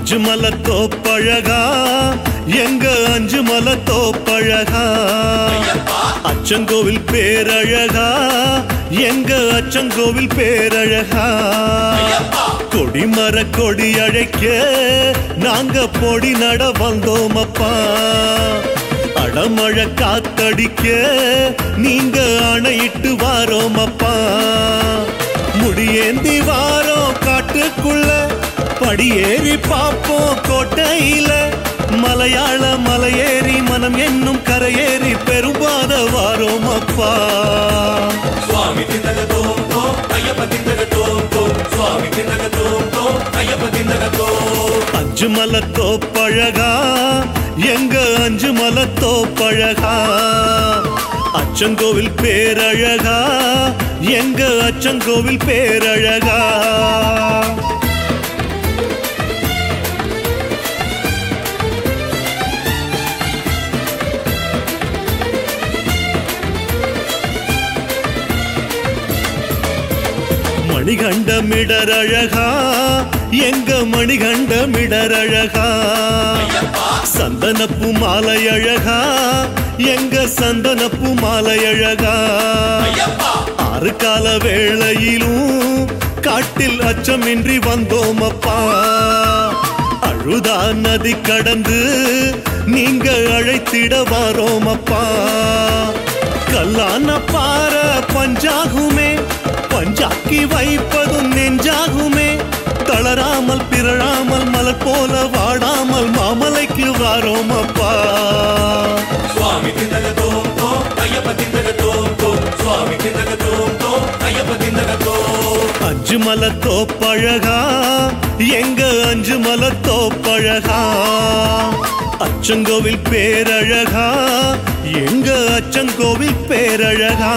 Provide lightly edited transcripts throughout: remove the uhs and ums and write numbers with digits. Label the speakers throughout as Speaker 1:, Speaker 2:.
Speaker 1: அஞ்சு மலை தோப்பழகா எங்க அஞ்சு மலை தோப்பழகா அச்சங்கோவில் பேரழகா எங்க அச்சங்கோவில் பேரழகா கொடிமர கொடி அழைக்க நாங்க பொடி நட வந்தோம் அப்பா அடமழை காத்தடிக்க நீங்க அணையிட்டு வாரோம் அப்பா முடியேந்தி வாரோம் காட்டுக்குள்ள படியேறி பாப்போம் கோட்டையில மலையாள மலையேறி மனம் என்னும் கரையேறி பெரும்பாத வாரோம் அப்பா
Speaker 2: சுவாமி திந்தக தோம் தோம் ஐயப்ப திந்தக தோம் தோம் சுவாமி திந்தக தோம் தோம் ஐயப்ப திந்தக தோம்
Speaker 1: அஞ்சு மலை தோப்பழகா எங்க அஞ்சு மலை தோப்பழகா அச்சங்கோவில் பேரழகா எங்க அச்சங்கோவில் பேரழகா மணிகண்டமிடரழகா எங்க மணிகண்டமிடரழகா சந்தனப்பு மாலை அழகா எங்க சந்தனப்பு மாலை அழகா ஆறு கால வேளையிலும் காட்டில் அச்சமின்றி வந்தோம் அப்பா அழுதா நதி கடந்து நீங்க அழைத்திட வாரோம் அப்பா கல்லான பார பஞ்சாகுமே பஞ்சாக்கி வைப்பதும் நெஞ்சாகுமே தளராமல் பிறழாமல் மலர் போல வாடாமல் மாமலைக்கு வாரோம் அப்பா
Speaker 2: சுவாமி திந்தக தோம் தோம் ஐயப்ப திந்தக தோம் தோம் சுவாமி திந்தக தோம் தோம் ஐயப்ப திந்தக தோம்
Speaker 1: அஞ்சு மலை தோப்பழகா எங்க அஞ்சு மலை தோப்பழகா அச்சங்கோவில் பேரழகா எங்க அச்சங்கோவில் பேரழகா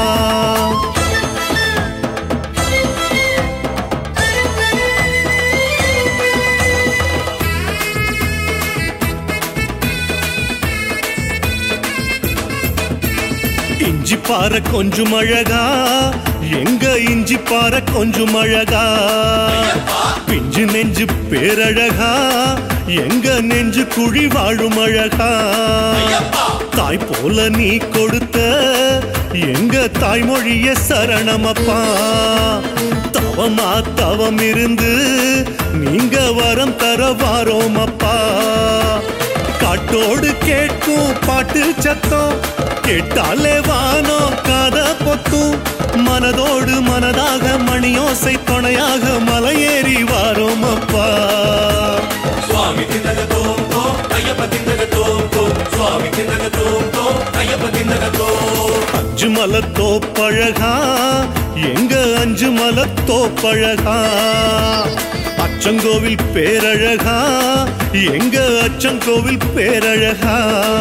Speaker 1: இஞ்சி பாற கொஞ்சம் அழகா எங்க இஞ்சி பாற கொஞ்சம் அழகா பிஞ்சு நெஞ்சு பேரழகா எங்க நெஞ்சு குழி வாழும் அழகா தாய் போல நீ கொடுத்த எங்க தாய்மொழிய சரணமப்பா தவமா தவம் இருந்து நீங்க வரம் தர வாரோம் அப்பா காட்டோடு கேட்கும் பாட்டு சத்தம் கேட்டாலே வானோ காத பொத்தும் மனதோடு மனதாக மணியோசை துணையாக மலையேறி வாரோம் அப்பா
Speaker 2: சுவாமி திந்தக தோம் தோம் ஐயப்ப திந்தக தோம் தோம் சுவாமி திந்தக தோம் தோம் ஐயப்ப திந்தக தோம்
Speaker 1: அஞ்சு மலை தோப்பழகா எங்க அஞ்சு மலை தோப்பழகா அச்சங்கோவில் பேரழகா எங்க அச்சங்கோவில் பேரழகா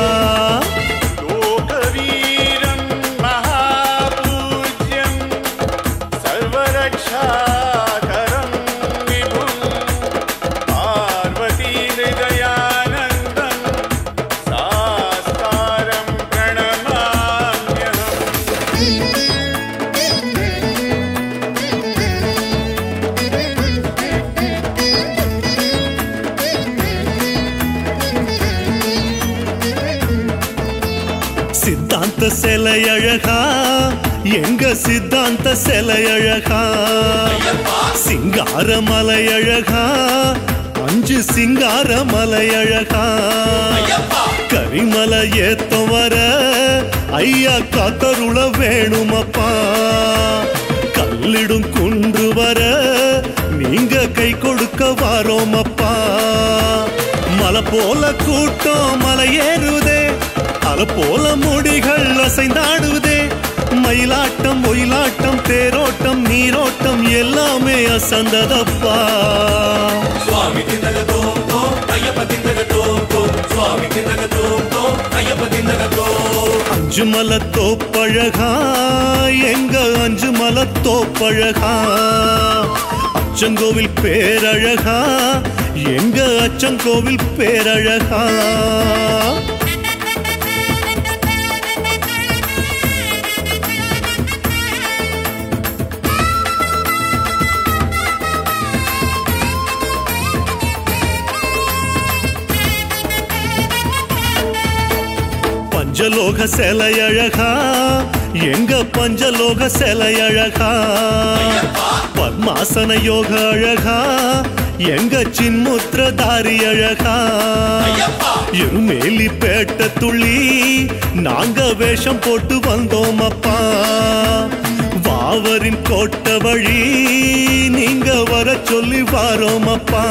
Speaker 1: சித்தாந்த சிலை அழகா எங்க சித்தாந்த சிலை அழகா சிங்கார மலை அழகா அஞ்சு சிங்கார மலை அழகா கரிமலை ஏத்தம் வர ஐயா காத்தருள வேணுமப்பா கல்லிடும் குன்று வர நீங்க கை கொடுக்க வாரோம் அப்பா மலை போல கூட்டம் மலை ஏறுதே அலை போல முடிகள் அசைந்தாடுதே மயிலாட்டம் ஒயிலாட்டம் தேரோட்டம் நீரோட்டம் எல்லாமே அசந்ததப்பா
Speaker 2: சுவாமி திந்தக தோம் தோம் ஐயப்ப திந்தக தோம் தோம் சுவாமி திந்தக தோம் தோம் ஐயப்ப திந்தக தோம்
Speaker 1: அஞ்சு மலை தோப்பழகா எங்க அஞ்சு மலை தோப்பழகா அச்சங்கோவில் பேரழகா எங்க அச்சங்கோவில் பேரழகா பஞ்சலோக சிலை அழகா எங்க பஞ்சலோக சிலை அழகா பத்மாசன யோக அழகா எங்க சின்முத்திரதாரி அழகா எருமேலி பேட்ட துள்ளி நாங்க வேஷம் போட்டு வந்தோம் அப்பா வாவரின் கோட்டை வழி நீங்க வர சொல்லி வாரோம் அப்பா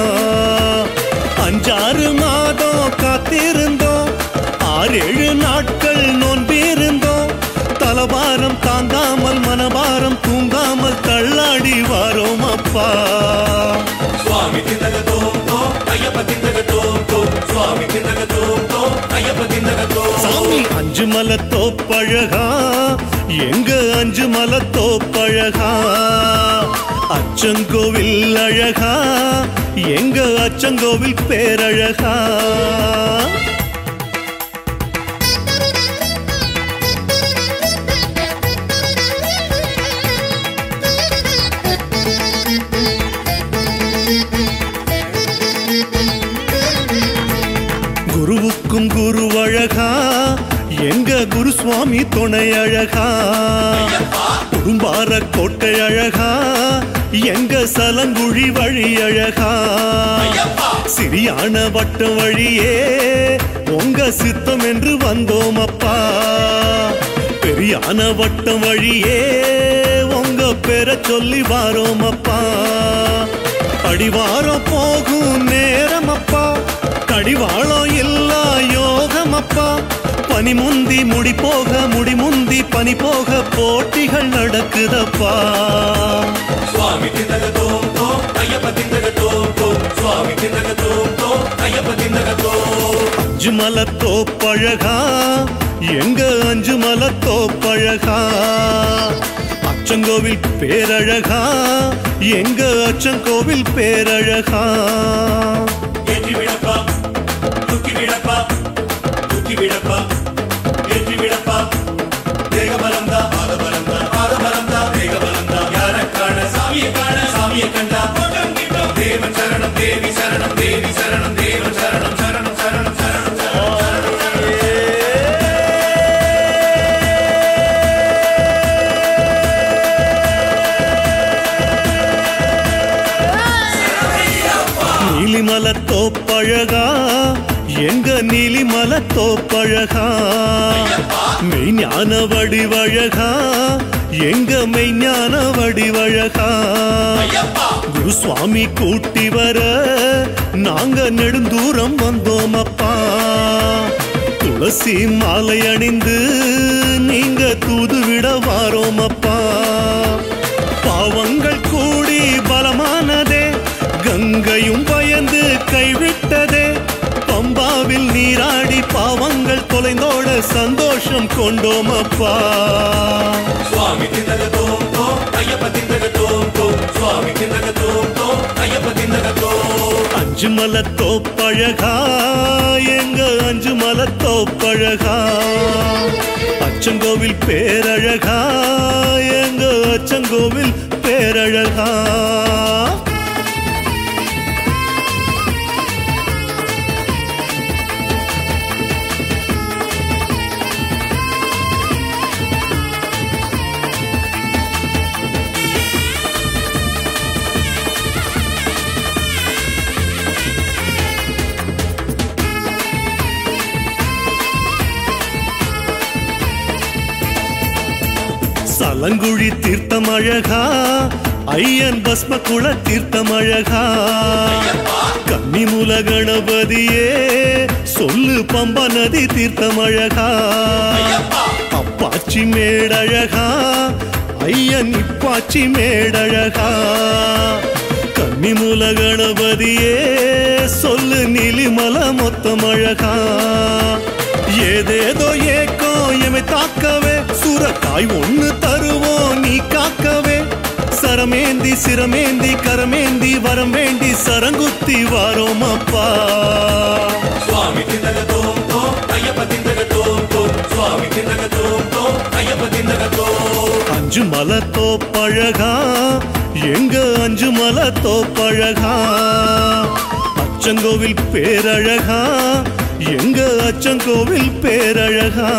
Speaker 1: 5-6 மாதம் காத்திருந்தோம் 6-7 நாட்கள் நோன்பிருந்தோம் தலபாரம் தாங்காமல் மனபாரம் தூங்காமல் தள்ளாடி வாரோம் அப்பா
Speaker 2: சுவாமி திந்தக தோம் தோம் ஐயப்ப திந்தக தோம் தோம் சுவாமி திந்தக தோம் தோம் ஐயப்ப திந்தக தோம்
Speaker 1: சாமி 5 மலை தோப்பழகா எங்க 5 மலை தோப்பழகா அச்சங்கோவில் அழகா எங்க அச்சங்கோவில் பேரழகா குருவுக்கும் குரு அழகா எங்க குரு சுவாமி துணை அழகா குறும்பார கோட்டை அழகா எங்க சலங்குழி வழி அழகா சிறியான வட்டம் வழியே உங்க சித்தம் என்று வந்தோம் அப்பா பெரியான வட்டம் வழியே உங்க பேரை சொல்லி வாரோம் அப்பா அடிவாரம் போகும் நேரம் அப்பா கடிவாளம் இல்லா யோகம் அப்பா பனி முந்தி முடி போக முடி முந்தி பனி போக போட்டிகள் நடக்குதப்பா
Speaker 2: சுவாமி திந்தக தோம் தோம் ஐயப்ப திந்தக தோம் தோம் சுவாமி திந்தக தோம் தோம் ஐயப்ப திந்தக தோம்
Speaker 1: 5 மலை தோப்பழகா எங்க 5 மலை தோப்பழகா அச்சங்கோவில் பேரழகா எங்க அச்சங்கோவில் பேரழகா
Speaker 2: ஏற்றி விடப்பா தூக்கி விடப்பா தூக்கி விடப்பா ஏற்றி விடப்பா தேக பலந்தா பாத பலந்தா பாத பலந்தா தேக பலந்தா யார காண சாமியை கண்டா போட்டம் கிட்டோம் தேவன் சரணம் தேவி சரணம் தேவி சரணம் தேவன் சரணம் சரணம் சரணம் சரணம்
Speaker 1: நீலிமலை தோப்பழகா எங்க நீலிமலை தோப்பழகா மெய்ஞான வடிவழகா எங்க மெய்ஞான வடிவழகா குரு சுவாமி கூட்டி வர நாங்க நெடுந்தூரம் வந்தோம் அப்பா துளசி மாலை அணிந்து நீங்க தூதுவிட வாரோம் அப்பா பாவங்கள் கூடி பலமானதே கங்கையும் பயந்து கைவிட்டதே பம்பாவில் நீராடி பாவங்கள் தொலைந்தோட சந்தோஷம் கொண்டோம் அப்பா
Speaker 2: சுவாமி திந்தக தோம் தோம் ஐயப்ப திந்தக தோம் தோம் சுவாமி திந்தக தோம் தோம் ஐயப்ப திந்தக தோம்
Speaker 1: 5 மலை தோப்பழகா எங்க 5 மலை தோப்பழகா அச்சங்கோவில் பேரழகா எங்க அச்சங்கோவில் பேரழகா சலங்குழி தீர்த்தம் அழகா ஐயன் பஸ்ம குள தீர்த்தம் அழகா கன்னிமூல கணபதியே சொல்லு பம்பா நதி தீர்த்தம் அழகா அப்பாச்சி மேடழகா ஐயன் இப்பாச்சி மேடழகா கன்னிமூல கணபதியே சொல்லு நீலிமல மொத்தம் அழகா ஏதேதோ ஏக்கோ எமை தாக்கவே சுரக்காய் ஒண்ணு தருவோம் நீ காக்கவே சரமேந்தி சிரமேந்தி கரமேந்தி வரம் வேண்டி சரங்குத்தி வாரோம் அப்பா
Speaker 2: சுவாமி திந்தக தோம் தோம் ஐயப்ப திந்தக தோம் தோம் சுவாமி திந்தக தோம் தோம் ஐயப்ப திந்தக தோம்
Speaker 1: 5 மலை தோப்பழகா எங்க 5 மலை தோப்பழகா அச்சங்கோவில் பேரழகா எங்க அச்சங்கோவில் பேரழகா.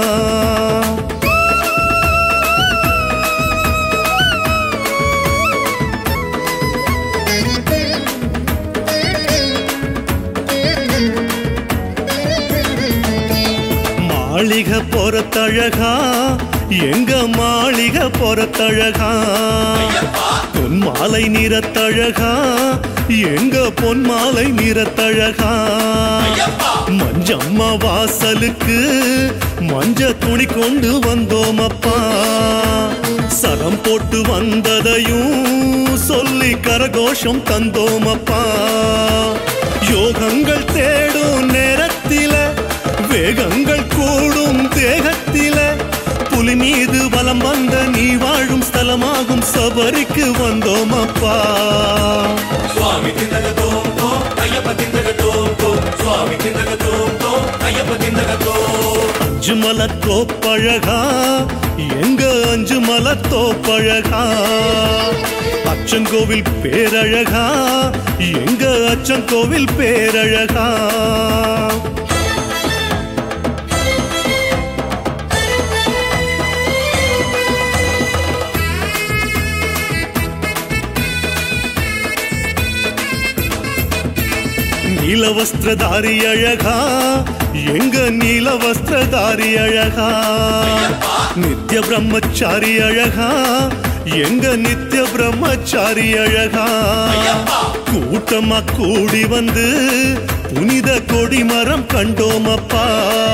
Speaker 1: மாளிகை பொறத்தழகா எங்க மாளிகை பொறத்தழகா. பொன்மாலை நிறத்தழகா எங்க பொன்மாலை நிறத்தழகா. மஞ்சம்மா வாசலுக்கு மஞ்ச துணி கொண்டு வந்தோம் அப்பா. சரம் போட்டு வந்ததையும் சொல்லி கரகோஷம் தந்தோம் அப்பா. யோகங்கள் தேடும் நேரத்தில வேகங்கள் கூடும் தேகத்தில புலி மீது வலம் வந்த நீ வாழும் ஸ்தலமாகும் சபரிக்கு வந்தோம் அப்பா.
Speaker 2: சுவாமி திந்தக தோம் தோம் ஐயப்ப திந்தக தோம் தோம். சுவாமி திந்தக தோம் தோம் ஐயப்ப திந்தக தோம்.
Speaker 1: அஞ்சுமலை தோப்பழகா எங்க அஞ்சுமலை தோப்பழகா. அச்சங்கோவில் பேரழகா எங்க அச்சங்கோவில் பேரழகா. நீலவஸ்திரதாரி அழகா எங்க நீலவஸ்திரதாரி அழகா. நித்ய பிரம்மச்சாரி அழகா எங்க நித்ய பிரம்மச்சாரி அழகா. கூட்டமா கூடி வந்து புனித கொடி மரம் கண்டோம் அப்பா.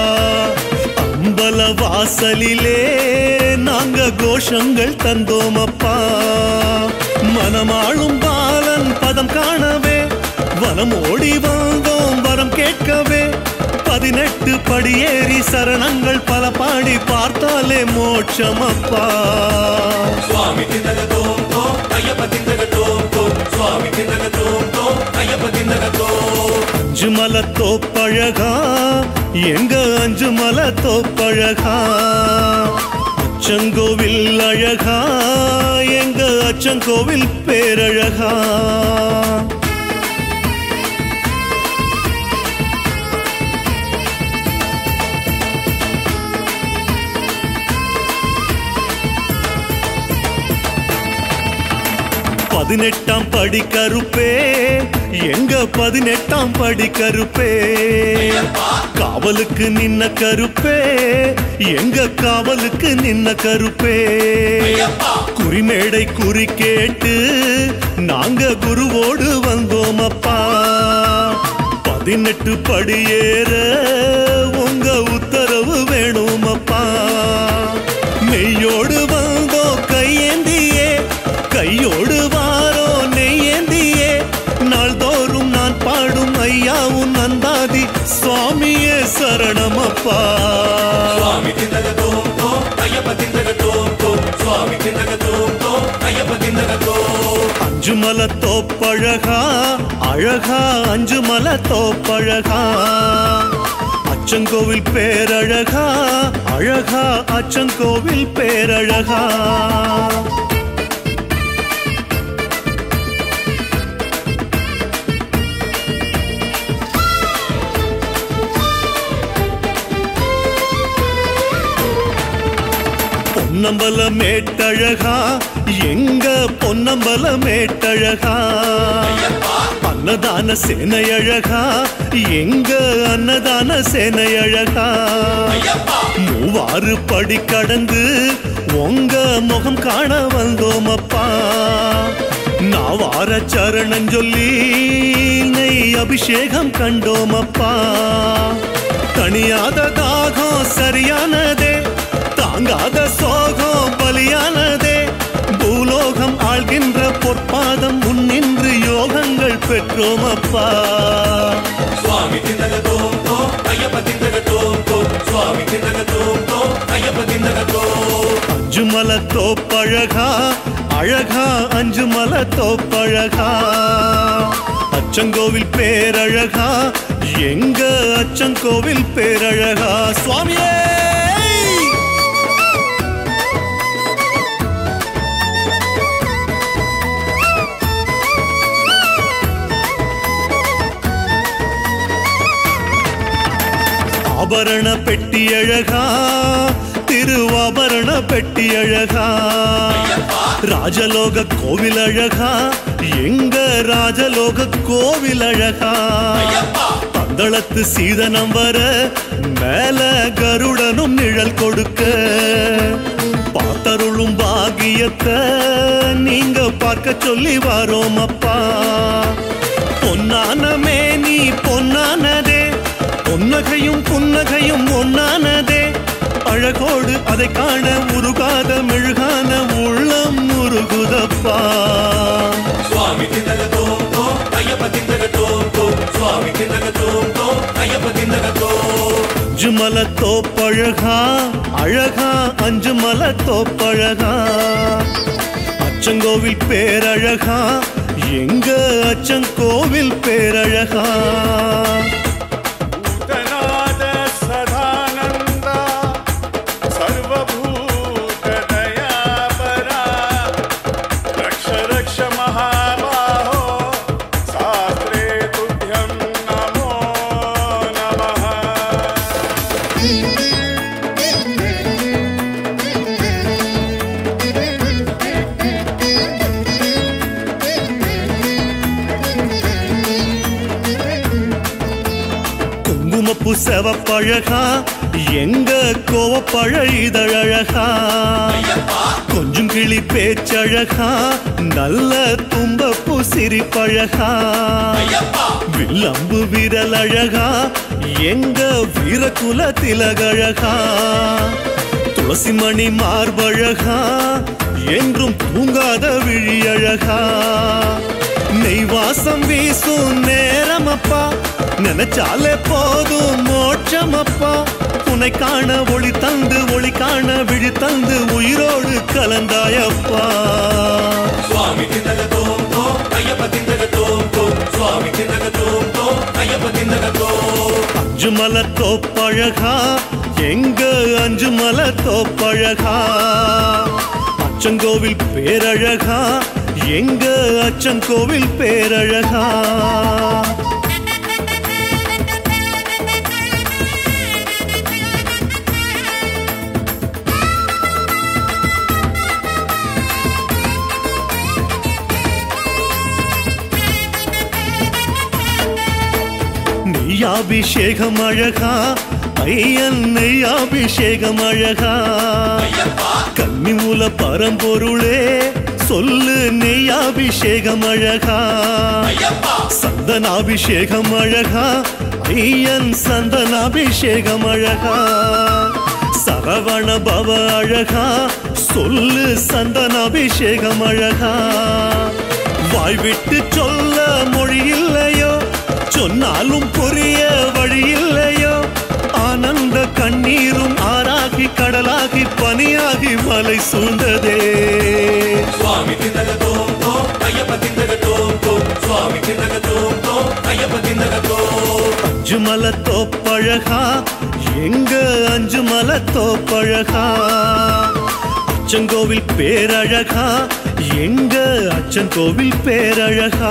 Speaker 1: அம்பல வாசலிலே நாங்க கோஷங்கள் தந்தோம் அப்பா. மனமாளும் பாலன் பதம் காணவே வனம் ஓடி வந்தோம் வரம் கேட்கவே. 18 படியேறி சரணங்கள் பல பாடி பார்த்தாலே மோட்சம் அப்பா.
Speaker 2: சுவாமி திந்தக தோம் தோம் ஐயப்ப திந்தக தோம் தோம். சுவாமி திந்தக தோம் தோம் ஐயப்ப திந்தக தோம்.
Speaker 1: அஞ்சுமலை தோப்பழகா எங்க அஞ்சுமலை தோப்பழகா. அச்சங்கோவில் அழகா எங்க அச்சங்கோவில் பேரழகா. பதினெட்டாம் படி கருப்பே எங்க 18ஆம் படி கருப்பே. காவலுக்கு நின்ன கருப்பே எங்க காவலுக்கு நின்ன கருப்பே. குறிமேடை குறி கேட்டு நாங்க குருவோடு வந்தோம் அப்பா. 18 படி ஏற உங்க உத்தரவு வேணும் அப்பா. மெய்யோடு வந்தோம் கையேந்தியே கையோடு வாரோ நெய்யேந்தியே. நாள்தோறும் நான் பாடும் ஐயாவும் நந்தாதி சுவாமியே சரணமப்பா.
Speaker 2: சுவாமி திந்தக தோம் தோம் ஐயப்ப திந்தக தோம் தோம். சுவாமி திந்தக தோம் தோம் ஐயப்ப திந்தக தோம்.
Speaker 1: அஞ்சுமலை தோப்பழகா அழகா அஞ்சுமலை தோப்பழகா. அச்சங்கோவில் பேரழகா அழகா அச்சங்கோவில் பேரழகா. பொன்னம்பல மேட்டழகா எங்க பொன்னம்பல மேட்டழகா. அன்னதான சேனையழகா எங்க அன்னதான சேனையழகா. மூவாறு படி கடந்து உங்க முகம் காண வந்தோம் அப்பா. நாவார சரணம் சொல்லி நெய் அபிஷேகம் கண்டோம் அப்பா. தனியாத தாகம் சரியானதே தாங்காத சோகம் பலியானதே. பூலோகம் ஆள்கின்ற பொற்பாதம் முன்னின்று யோகங்கள் பெற்றோம் அப்பா.
Speaker 2: சுவாமி திந்தக தோம் தோம் ஐயப்ப திந்தக தோம் தோம். சுவாமி திந்தக தோம் தோம் ஐயப்ப திந்தக தோம்.
Speaker 1: அஞ்சுமலை தோப்பழகா அழகா அஞ்சுமலை தோப்பழகா. அச்சங்கோவில் பேரழகா எங்க அச்சங்கோவில் பேரழகா. சுவாமியே ஆபரண பெட்டி அழகா திருவாபரண பெட்டி அழகா ராஜலோக கோவில் அழகா எங்க ராஜலோக கோவில் அழகா பந்தளத்து சீதனம் வர மேல கருடனும் நிழல் கொடுக்க பார்த்தருளும் பாகியத்தை நீங்க பார்க்க சொல்லி வரோம் அப்பா பொன்னானமே நீ பொன்னானதே பொன்னகையும் புன்னகையும் ஒன்னானதே அழகோடு அதை காண உருகாத மெழுகான உள்ளம் முருகுதப்பா
Speaker 2: சுவாமி திந்தக தோம் தோம் ஐயப்ப திந்தக தோம் தோம் சுவாமி திந்தக தோம் தோம் ஐயப்ப திந்தக தோம்
Speaker 1: அஞ்சுமல தோப்பழகா அழகா அஞ்சுமல தோப்பழகா அச்சங்கோவில் பேரழகா எங்க அச்சங்கோவில் பேரழகா செவப்பழகா எங்க கோவப்பழ இதழழகா கொஞ்சம் கிளி பேச்சழகா நல்ல தும்பப்பூ சிரிப்பழகா வில்லம்பு விரல் அழகா எங்க வீரகுல திலகழகா துளசி மணி மார்பழகா என்றும் தூங்காத விழியழகா நெய்வாசம் வீசும் நேரமப்பா நினைச்சாலே போதும் மோட்சமப்பா உன்னை காண ஒளி தந்து ஒளி காண விழி தந்து உயிரோடு கலந்தாயப்பா
Speaker 2: சுவாமி திந்தக தோம் தோம் ஐயப்ப திந்தக தோம் தோம் சுவாமி திந்தக தோம் தோம் ஐயப்ப திந்தக தோம்
Speaker 1: அஞ்சுமல தோப்பழகா எங்க அஞ்சுமல தோப்பழகா அச்சங்கோவில் பேரழகா எங்க அச்சங்கோவில் பேரழகா நெய்யாபிஷேகம் அழகா ஐயன் நெய்யாபிஷேகம் அழகா கன்னிமூல பரம்பொருளே சொல்லு நெய்யாபிஷேகம் அழகா சந்தனாபிஷேகம் அழகா ஐயன் சந்தனாபிஷேகம் அழகா சரவண பவ அழகா சொல்லு சந்தனாபிஷேகம் அழகா வாய் விட்டு சொல்ல மொழி இல்லையோ சொன்னாலும் புரிய வழி இல்லையோ ஆனந்த கண்ணீரும் ஆறாகி கடலாகி பனியாகி மலை சூழ்ந்ததே
Speaker 2: சுவாமி திந்தக தோம் தோம் ஐயப்ப திந்தக தோம் தோம் சுவாமி திந்தக தோம் தோம் ஐயப்ப திந்தக தோம்
Speaker 1: அஞ்சுமல தோப்பழகா எங்க அஞ்சுமல தோப்பழகா அச்சங்கோவில் பேரழகா எங்க அச்சங்கோவில் பேரழகா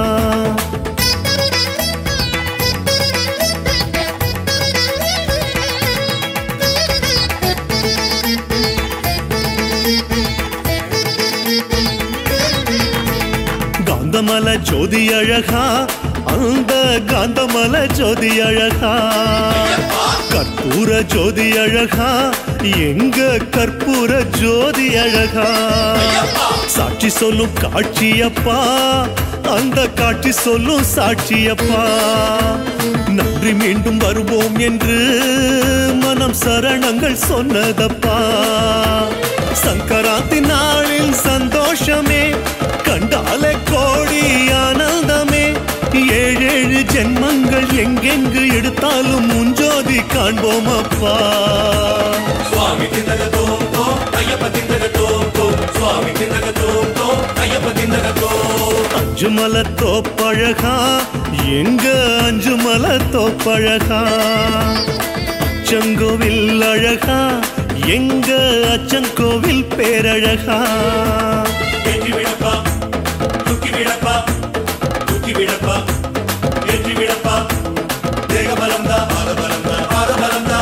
Speaker 1: காந்தமல ஜோதி அழகா அந்த காந்தமல ஜோதி அழகா கற்பூர ஜோதி அழகா எங்க கற்பூர ஜோதி அழகா சாட்சி சொல்லும் காட்சியப்பா அந்த காட்சி சொல்லும் சாட்சியப்பா நன்றி மீண்டும் வருவோம் என்று மனம் சரணங்கள் சொன்னதப்பா சங்கராந்தி நாளில் சந்தோஷமே கண்டாலே கோடி ஆனந்தமே ஏழேழு ஜென்மங்கள் எங்கெங்கு எடுத்தாலும் முஞ்சோதி காண்போம் அப்பா
Speaker 2: சுவாமி திந்தக தோம் தோம் ஐயப்ப திந்தக தோம் தோம் சுவாமி திந்தக தோம் தோம் ஐயப்ப திந்தக தோம்
Speaker 1: அஞ்சுமல தோப்பழகா எங்க அஞ்சுமல தோப்பழகா அச்சங்கோவில் அழகா எங்க அச்சங்கோவில் பேரழகா
Speaker 2: ஏற்றி விடப்பா தூக்கி விடப்பா தூக்கி விடப்பா ஏற்றி விடப்பா தேக பலம்தா பாத பலம்தா பாத பலம்தா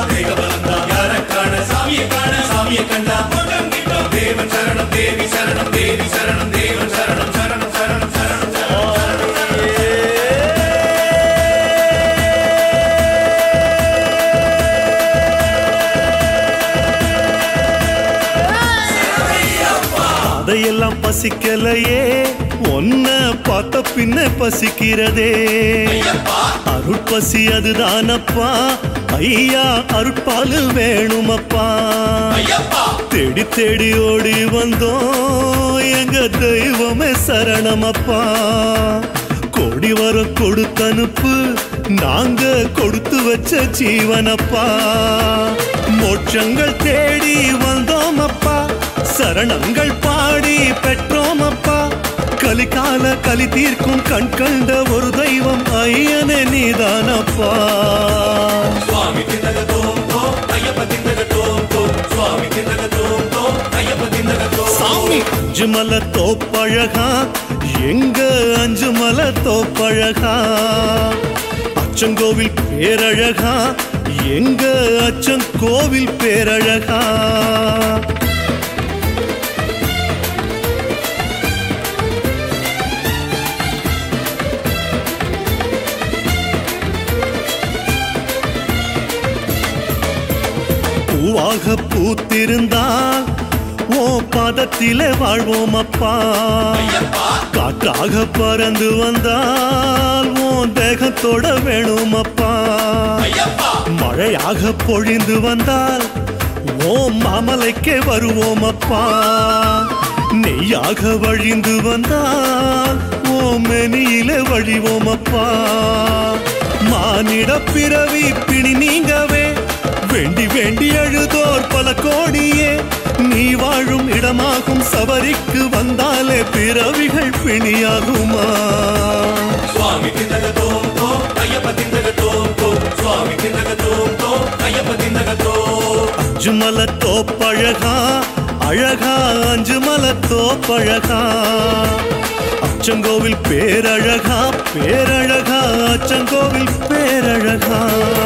Speaker 1: அதையெல்லாம் பசிக்கலையே ஒன்ன பார்த்த பின்ன பசிக்கிறதே அருட்பசி அதுதானப்பா ஐயா அருட்பாலு வேணுமப்பா தேடி தேடி ஓடி வந்தோம் எங்க தெய்வமே சரணமப்பா கோடி வரம் கொடுத்தனுப்பு நாங்க கொடுத்து வச்ச ஜீவனப்பா மோட்சங்கள் தேடி வந்தோம் அப்பா சரணங்கள் பாடி பெற்றோம் அப்பா கலிகால கலி தீர்க்கும் கண் கண்ட ஒரு தெய்வம் ஐயனே நீதானப்பா
Speaker 2: சுவாமி திந்தக தோம் தோம் ஐயப்ப திந்தக தோம் தோம் சுவாமி திந்தக தோம் தோம் ஐயப்ப திந்தக தோம்
Speaker 1: சாமி அஞ்சுமலை தோப்பழகா எங்க அஞ்சுமலை தோப்பழகா அச்சங்கோவில் பேரழகா எங்க அச்சங்கோவில் பேரழகா பூவாக பூத்திருந்தால் ஓ பாதத்திலே வாழ்வோம் அப்பா காற்றாக பறந்து வந்தால் ஓ தேகத்தோட வேணும் அப்பா மழையாக பொழிந்து வந்தால் ஓ மாமலைக்கே வருவோம் அப்பா நெய்யாக வழிந்து வந்தால் ஓ மெனியிலே வழிவோம் அப்பா மானிட பிறவி பிணி நீங்கவே வேண்டி வேண்டி அழுதோர் பல கோடியே நீ வாழும் இடமாகும் சபரிக்கு வந்தாலே பிறவிகள் பிணியாகுமா
Speaker 2: சுவாமி திந்தக தோம் தோம் ஐயப்ப திந்தக தோம் தோம் சுவாமி திந்தக தோம் தோம் ஐயப்ப திந்தக தோம்
Speaker 1: அஞ்சுமலை தோப்பழகா அழகா அஞ்சுமலை தோப்பழகா அச்சங்கோவில் பேரழகா பேரழகா அச்சங்கோவில் பேரழகா